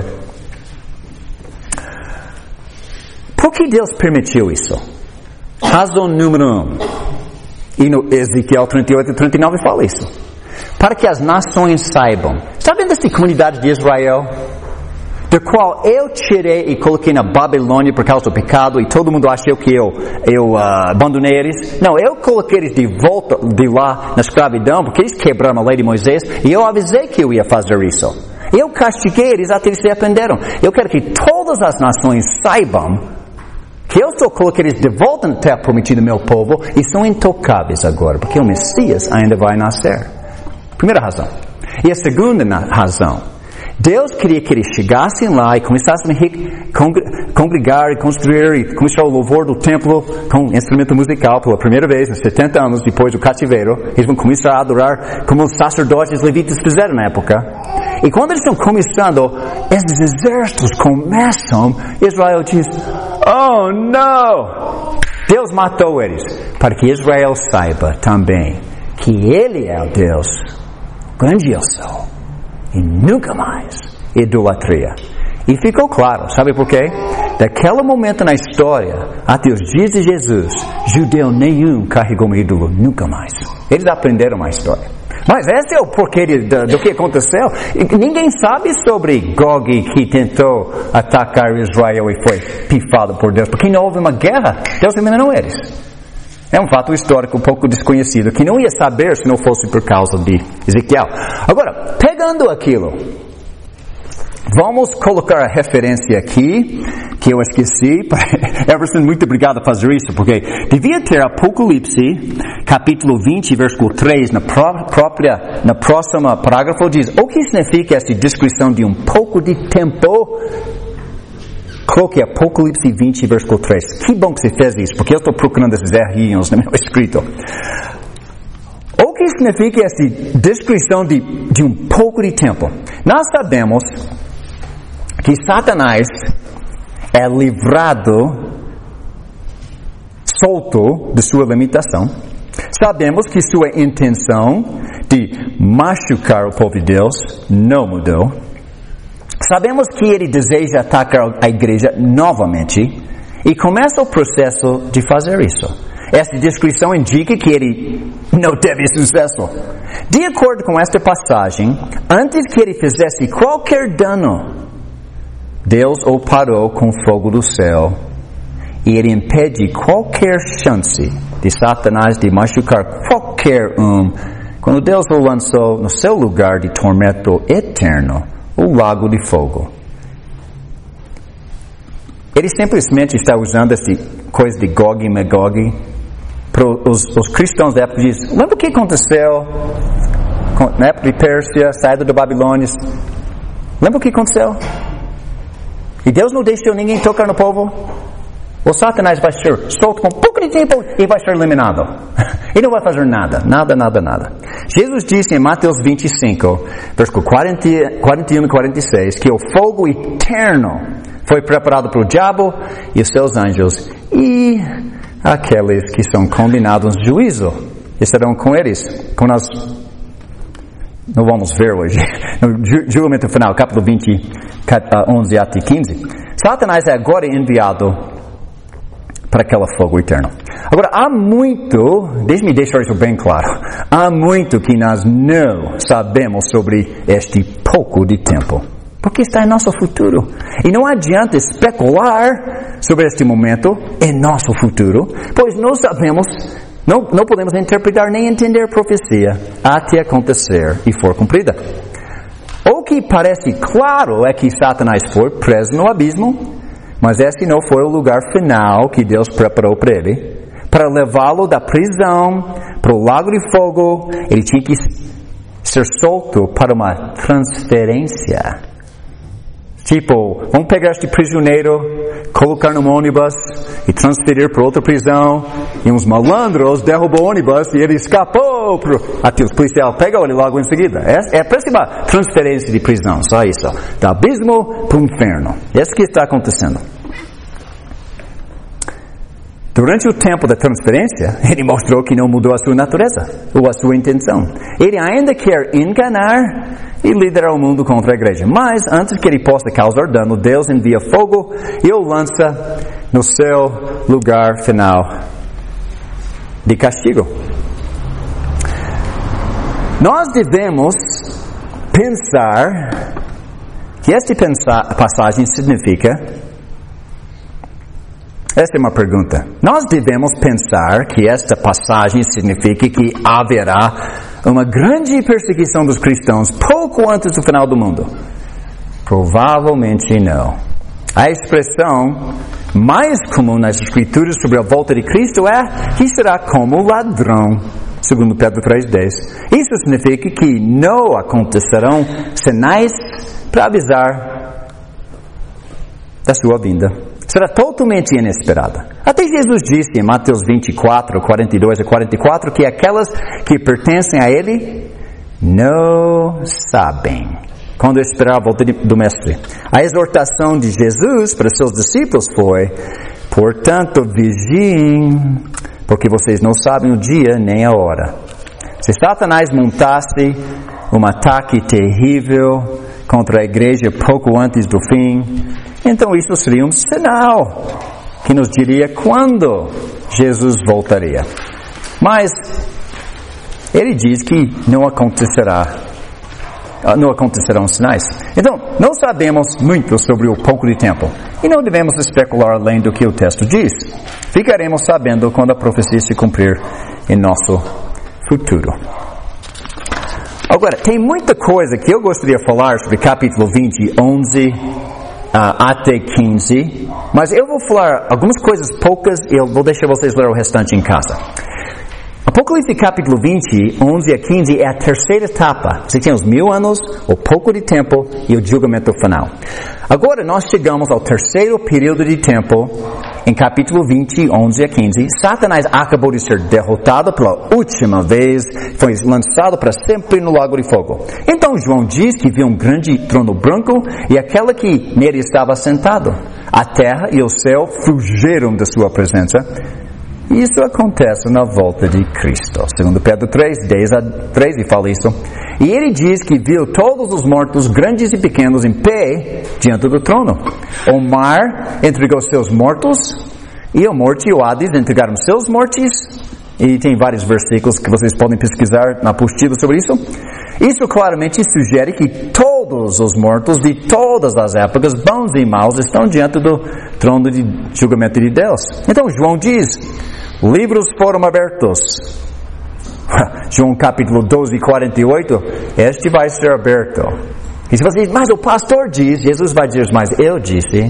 Por que Deus permitiu isso? Razão número um. E no Ezequiel trinta e oito e trinta e nove fala isso. Para que as nações saibam. Está vendo essa comunidade de Israel? Da qual eu tirei e coloquei na Babilônia por causa do pecado, e todo mundo achou que eu, eu uh, abandonei eles. Não, eu coloquei eles de volta de lá na escravidão, porque eles quebraram a lei de Moisés, e eu avisei que eu ia fazer isso. Eu castiguei eles até eles se arrependeram. Eu quero que todas as nações saibam que eu só coloquei eles de volta na terra prometida, meu povo, e são intocáveis agora, porque o Messias ainda vai nascer. Primeira razão. E a segunda razão, Deus queria que eles chegassem lá e começassem a congregar e construir e começar o louvor do templo com instrumento musical pela primeira vez, nos setenta anos depois do cativeiro. Eles vão começar a adorar como os sacerdotes levitas fizeram na época. E quando eles estão começando, esses exércitos começam, Israel diz, oh não! Deus matou eles, para que Israel saiba também que Ele é o Deus grandioso e nunca mais idolatria. E ficou claro, sabe por quê? Daquele momento na história, até os dias de Jesus, judeu nenhum carregou um ídolo, nunca mais. Eles aprenderam a história. Mas esse é o porquê de, de, do que aconteceu. E ninguém sabe sobre Gog que tentou atacar Israel e foi pifado por Deus, porque não houve uma guerra. Deus eliminou eles. É um fato histórico um pouco desconhecido, que não ia saber se não fosse por causa de Ezequiel. Agora, pegando aquilo, vamos colocar a referência aqui, que eu esqueci. Everson, muito obrigado por fazer isso, porque devia ter Apocalipse, capítulo vinte, versículo três, na pró- própria, na próxima parágrafo, diz, o que significa essa descrição de um pouco de tempo? Coloque Apocalipse vinte, versículo três. Que bom que você fez isso, porque eu estou procurando esses errinhos no meu escrito. O que significa essa descrição de, de um pouco de tempo? Nós sabemos que Satanás é livrado, solto de sua limitação. Sabemos que sua intenção de machucar o povo de Deus não mudou. Sabemos que ele deseja atacar a igreja novamente e começa o processo de fazer isso. Essa descrição indica que ele não teve sucesso. De acordo com esta passagem, antes que ele fizesse qualquer dano, Deus o parou com fogo do céu e ele impede qualquer chance de Satanás de machucar qualquer um quando Deus o lançou no seu lugar de tormento eterno, o lago de fogo. Ele simplesmente está usando essa coisa de Gog e Magog para os, os cristãos da época. Diz, lembra o que aconteceu na época de Pérsia, saída da Babilônia? Lembra o que aconteceu? E Deus não deixou ninguém tocar no povo? O Satanás vai ser solto com um pouco de tempo e vai ser eliminado. Ele não vai fazer nada, nada, nada, nada. Jesus disse em Mateus vinte e cinco, versículo quarenta, quarenta e um e quarenta e seis, que o fogo eterno foi preparado para o diabo e os seus anjos e aqueles que são condenados no juízo estarão com eles, como nós não vamos ver hoje, no julgamento final, capítulo vinte, onze até quinze. Satanás é agora enviado para aquele fogo eterno. Agora, há muito, deixe-me deixar isso bem claro, há muito que nós não sabemos sobre este pouco de tempo, porque está em nosso futuro. E não adianta especular sobre este momento em nosso futuro, pois não sabemos, não, não podemos interpretar nem entender a profecia até acontecer e for cumprida. O que parece claro é que Satanás foi preso no abismo, mas esse não foi o lugar final que Deus preparou para ele. Para levá-lo da prisão para o lago de fogo, ele tinha que ser solto para uma transferência. Tipo, vamos pegar este prisioneiro, colocar num ônibus e transferir para outra prisão. E uns malandros derrubou o ônibus e ele escapou. Pro... Até os policiais pegam ele logo em seguida. É, é parece uma transferência de prisão, só isso. Do abismo para o inferno. É isso que está acontecendo. Durante o tempo da transferência, ele mostrou que não mudou a sua natureza ou a sua intenção. Ele ainda quer enganar e liderar o mundo contra a igreja. Mas, antes que ele possa causar dano, Deus envia fogo e o lança no seu lugar final de castigo. Nós devemos pensar que esta passagem significa... Esta é uma pergunta. Nós devemos pensar que esta passagem significa que haverá uma grande perseguição dos cristãos pouco antes do final do mundo? Provavelmente não. A expressão mais comum nas escrituras sobre a volta de Cristo é que será como ladrão, segundo Pedro três dez. Isso significa que não acontecerão sinais para avisar da sua vinda. Será totalmente inesperada. Até Jesus disse em Mateus vinte e quatro, quarenta e dois a quarenta e quatro que aquelas que pertencem a Ele não sabem quando esperar a volta do Mestre. A exortação de Jesus para seus discípulos foi: portanto, vigiem, porque vocês não sabem o dia nem a hora. Se Satanás montasse um ataque terrível contra a igreja pouco antes do fim, então isso seria um sinal que nos diria quando Jesus voltaria. Mas ele diz que não acontecerá, não acontecerão sinais. Então, não sabemos muito sobre o pouco de tempo e não devemos especular além do que o texto diz. Ficaremos sabendo quando a profecia se cumprir em nosso futuro. Agora, tem muita coisa que eu gostaria de falar sobre capítulo vinte, onze uh, até quinze, mas eu vou falar algumas coisas poucas e eu vou deixar vocês ler o restante em casa. Apocalipse capítulo vinte, onze a quinze é a terceira etapa. Você tem os mil anos, o pouco de tempo e o julgamento final. Agora nós chegamos ao terceiro período de tempo, em capítulo vinte, onze a quinze. Satanás acabou de ser derrotado pela última vez, foi lançado para sempre no lago de fogo. Então João diz que viu um grande trono branco e aquela que nele estava sentado. A terra e o céu fugiram da sua presença. Isso acontece na volta de Cristo. Segundo Pedro três, dez a treze fala isso. E ele diz que viu todos os mortos, grandes e pequenos, em pé diante do trono. O mar entregou seus mortos, e a morte e o Hades entregaram seus mortos. E tem vários versículos que vocês podem pesquisar na apostila sobre isso. Isso claramente sugere que todos os mortos de todas as épocas, bons e maus, estão diante do trono de julgamento de Deus. Então João diz: livros foram abertos. João capítulo doze, quarenta e oito, este vai ser aberto. E se você diz, mas o pastor diz, Jesus vai dizer, mas eu disse.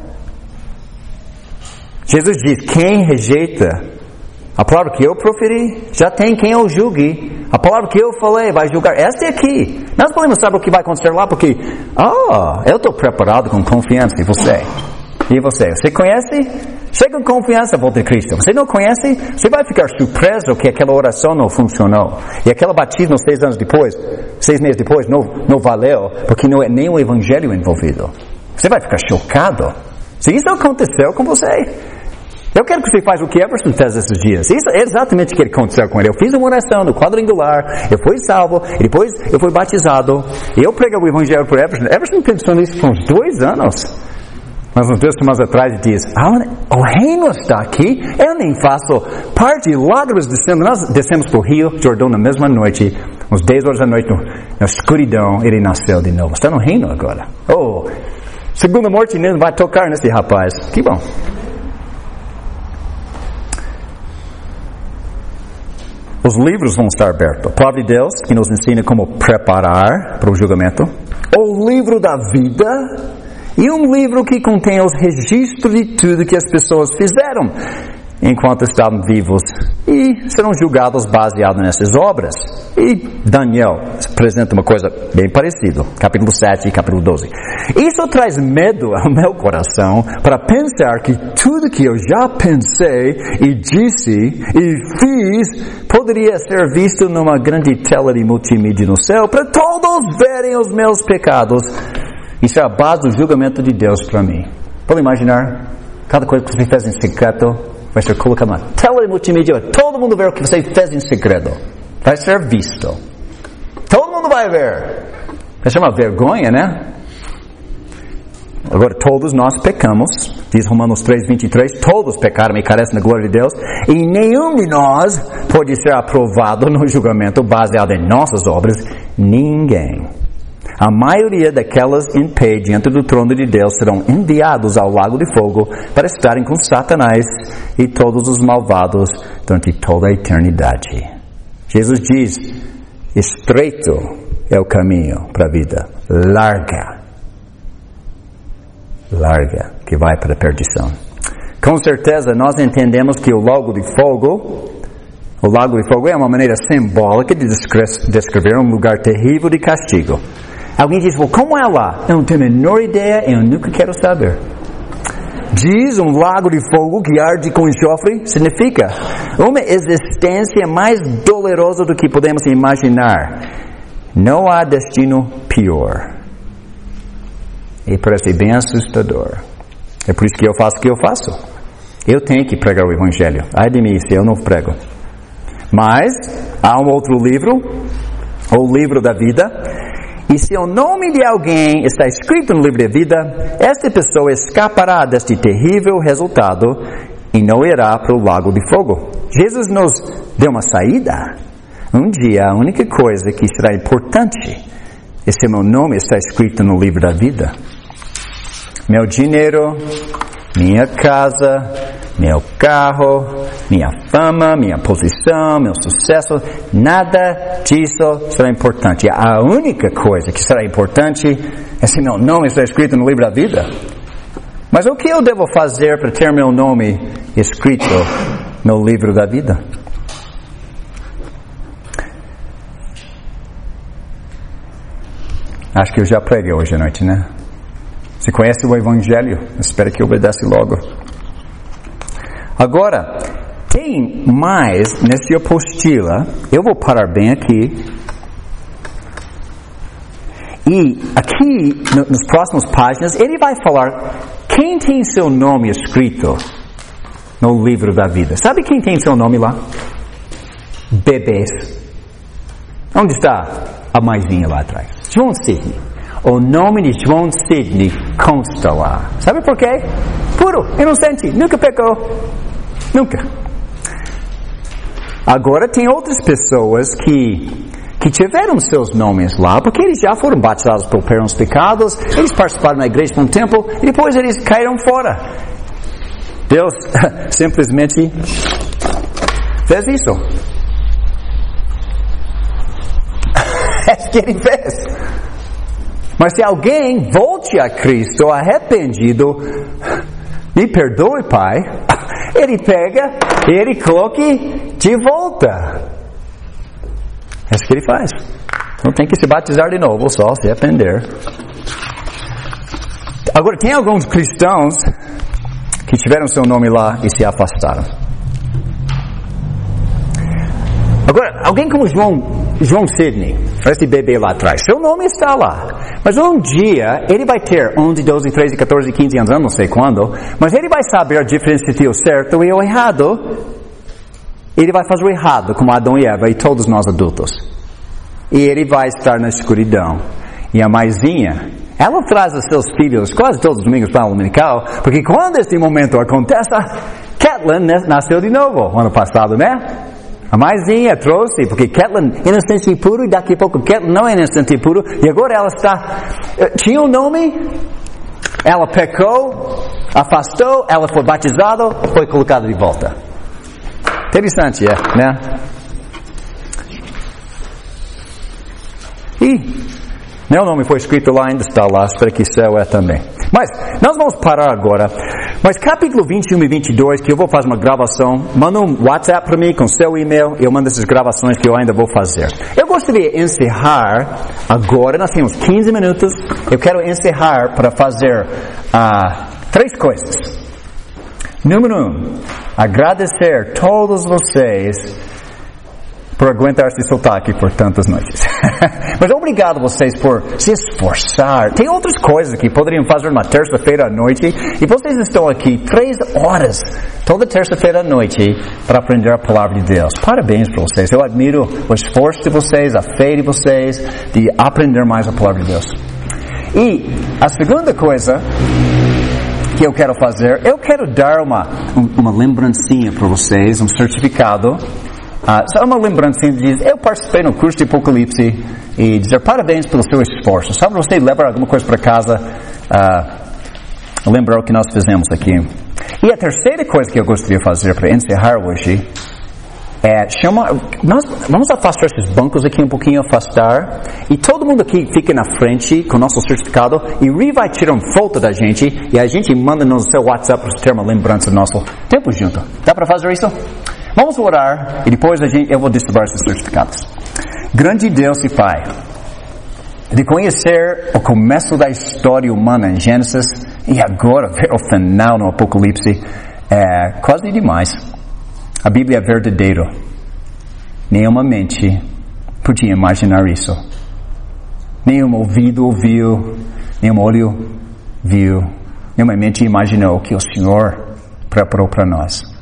Jesus diz, quem rejeita a palavra que eu proferi, já tem quem eu julgue. A palavra que eu falei vai julgar. Esta é aqui. Nós podemos saber o que vai acontecer lá, porque, ah, eu estou preparado com confiança em você. E você? Você conhece? Chega com confiança a volta de Cristo. Você não conhece? Você vai ficar surpreso que aquela oração não funcionou. E aquela batismo seis anos depois, seis meses depois, não, não valeu, porque não é nem o evangelho envolvido. Você vai ficar chocado. Se isso aconteceu com você, eu quero que você faça o que Everson fez esses dias. Isso é exatamente o que aconteceu com ele. Eu fiz uma oração no quadrangular, eu fui salvo, e depois eu fui batizado. E eu preguei o evangelho para Everson. Everson pensou nisso por uns dois anos. Mas uns dois semanas atrás ele diz, ah, o reino está aqui, eu nem faço parte, lágrimas descendo. Nós descemos para o Rio Jordão na mesma noite, uns dez horas da noite, na escuridão, ele nasceu de novo. Está no reino agora. Oh, segunda morte nem vai tocar nesse rapaz. Que bom. Os livros vão estar abertos. A palavra de Deus, que nos ensina como preparar para o julgamento. O livro da vida. E um livro que contém os registros de tudo que as pessoas fizeram enquanto estavam vivos. E serão julgados baseados nessas obras. E Daniel apresenta uma coisa bem parecida. Capítulo sete e capítulo doze. Isso traz medo ao meu coração para pensar que tudo que eu já pensei e disse e fiz poderia ser visto numa grande tela de multimídia no céu para todos verem os meus pecados. Isso é a base do julgamento de Deus para mim. Pode imaginar? Cada coisa que você fez em secreto vai ser colocado na tela de multimídia. Todo mundo ver o que você fez em segredo. Vai ser visto. Todo mundo vai ver. Vai ser uma vergonha, né? Agora, todos nós pecamos. Diz Romanos três, vinte e três. Todos pecaram e carecem da glória de Deus. E nenhum de nós pode ser aprovado no julgamento baseado em nossas obras. Ninguém. A maioria daquelas em pé diante do trono de Deus serão enviados ao lago de fogo para estarem com Satanás e todos os malvados durante toda a eternidade. Jesus diz, estreito é o caminho para a vida, larga, larga, que vai para a perdição. Com certeza nós entendemos que o lago de fogo, o lago de fogo é uma maneira simbólica de descrever um lugar terrível de castigo. Alguém diz, well, como é lá? Eu não tenho a menor ideia, eu nunca quero saber. Diz um lago de fogo que arde com enxofre, significa uma existência mais dolorosa do que podemos imaginar. Não há destino pior. E parece bem assustador. É por isso que eu faço o que eu faço. Eu tenho que pregar o evangelho. Ai de mim se eu não prego. Mas há um outro livro, o livro da vida, e se o nome de alguém está escrito no livro da vida, esta pessoa escapará deste terrível resultado e não irá para o lago de fogo. Jesus nos deu uma saída. Um dia, a única coisa que será importante é se meu nome está escrito no livro da vida. Meu dinheiro, minha casa, meu carro, minha fama, minha posição, meu sucesso, nada disso será importante. A única coisa que será importante é se meu nome está escrito no livro da vida. Mas o que eu devo fazer para ter meu nome escrito no livro da vida? Acho que eu já preguei hoje à noite, né? Você conhece o Evangelho? Espero que obedece logo. Agora, tem mais nessa apostila. Eu vou parar bem aqui. E aqui, no, nas próximas páginas, ele vai falar quem tem seu nome escrito no livro da vida. Sabe quem tem seu nome lá? Bebês. Onde está a maisinha lá atrás? João Sidney. O nome de João Sidney consta lá. Sabe por quê? Puro, inocente, nunca pecou. Nunca. Agora tem outras pessoas que, que tiveram seus nomes lá, porque eles já foram batizados por perdão dos pecados, eles participaram na igreja por um tempo, e depois eles caíram fora. Deus simplesmente fez isso. É o que ele fez. Mas se alguém volte a Cristo arrependido, me perdoe, Pai, ele pega, ele coloca de volta. É isso que ele faz. Não tem que se batizar de novo, só se arrepender. Agora, tem alguns cristãos que tiveram seu nome lá e se afastaram. Agora, alguém como João, João Sidney, esse bebê lá atrás, seu nome está lá. Mas um dia, ele vai ter onze, doze, treze, catorze, quinze anos, eu não sei quando, mas ele vai saber a diferença entre o certo e o errado. Ele vai fazer o errado, como Adão e Eva e todos nós adultos. E ele vai estar na escuridão. E a maisinha, ela traz os seus filhos quase todos os domingos para a dominical, porque quando esse momento acontece, Kathleen nasceu de novo, ano passado, né? A maisinha trouxe, porque Kathleen, inocente e puro, e daqui a pouco Kathleen não é inocente e puro, e agora ela está, tinha um nome, ela pecou, afastou, ela foi batizada, foi colocada de volta. Interessante, é, né? E meu nome foi escrito lá, ainda está lá, espero que o céu é também. Mas, nós vamos parar agora. Mas capítulo vinte e um e vinte e dois, que eu vou fazer uma gravação, manda um WhatsApp para mim com seu e-mail, eu mando essas gravações que eu ainda vou fazer. Eu gostaria de encerrar agora, nós temos quinze minutos, eu quero encerrar para fazer uh, três coisas. Número um, agradecer a todos vocês por aguentar esse sotaque por tantas noites. Mas obrigado vocês por se esforçar. Tem outras coisas que poderiam fazer uma terça-feira à noite, e vocês estão aqui três horas toda terça-feira à noite para aprender a palavra de Deus. Parabéns para vocês. Eu admiro o esforço de vocês, a fé de vocês, de aprender mais a palavra de Deus. E a segunda coisa que eu quero fazer, eu quero dar uma, uma lembrancinha para vocês, um certificado. Uh, só uma lembrancinha de dizer, eu participei no curso de Apocalipse, e dizer parabéns pelo seu esforço. Sabe, você levar alguma coisa para casa, uh, lembrar o que nós fizemos aqui. E a terceira coisa que eu gostaria de fazer para encerrar hoje é chamar, nós vamos afastar esses bancos aqui um pouquinho, afastar, e todo mundo aqui fica na frente com o nosso certificado, e Ri vai tirar uma foto da gente, e a gente manda no seu WhatsApp para ter uma lembrança do nosso tempo junto. Dá para fazer isso? Vamos orar, e depois a gente, eu vou distribuir esses certificados. Grande Deus e Pai, de conhecer o começo da história humana em Gênesis, e agora ver o final no Apocalipse, é quase demais. A Bíblia é verdadeira. Nenhuma mente podia imaginar isso. Nenhum ouvido ouviu, nenhum olho viu, nenhuma mente imaginou que o Senhor preparou para nós.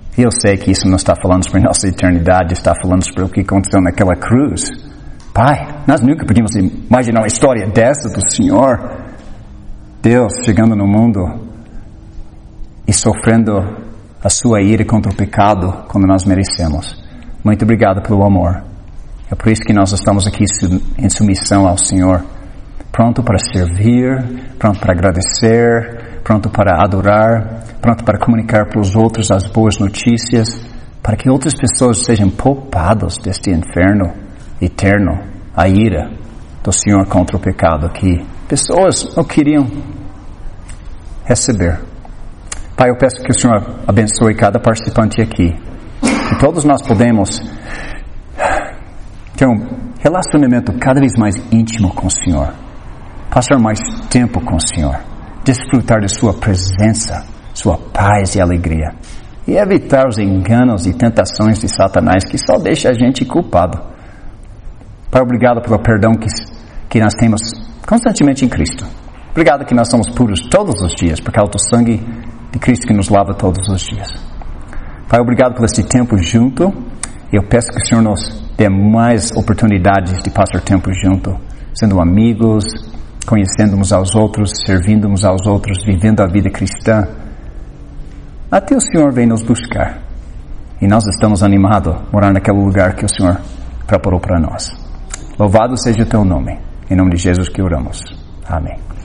E eu sei que isso não está falando sobre nossa eternidade, está falando sobre o que aconteceu naquela cruz. Pai, nós nunca podíamos imaginar uma história dessa do Senhor. Deus chegando no mundo e sofrendo a sua ira contra o pecado quando nós merecemos. Muito obrigado pelo amor. É por isso que nós estamos aqui em submissão ao Senhor, pronto para servir, pronto para agradecer, pronto para adorar, pronto para comunicar para os outros as boas notícias, para que outras pessoas sejam poupadas deste inferno eterno, a ira do Senhor contra o pecado que pessoas não queriam receber. Pai, eu peço que o Senhor abençoe cada participante aqui, que todos nós podemos ter um relacionamento cada vez mais íntimo com o Senhor, passar mais tempo com o Senhor, desfrutar de sua presença, sua paz e alegria, e evitar os enganos e tentações de Satanás que só deixa a gente culpado. Pai, obrigado pelo perdão que, que nós temos constantemente em Cristo. Obrigado que nós somos puros todos os dias, por causa do sangue de Cristo que nos lava todos os dias. Pai, obrigado por esse tempo junto. Eu peço que o Senhor nos dê mais oportunidades de passar tempo junto, sendo amigos, conhecendo uns aos outros, servindo uns aos outros, vivendo a vida cristã. Até o Senhor vem nos buscar. E nós estamos animados a morar naquele lugar que o Senhor preparou para nós. Louvado seja o teu nome. Em nome de Jesus que oramos. Amém.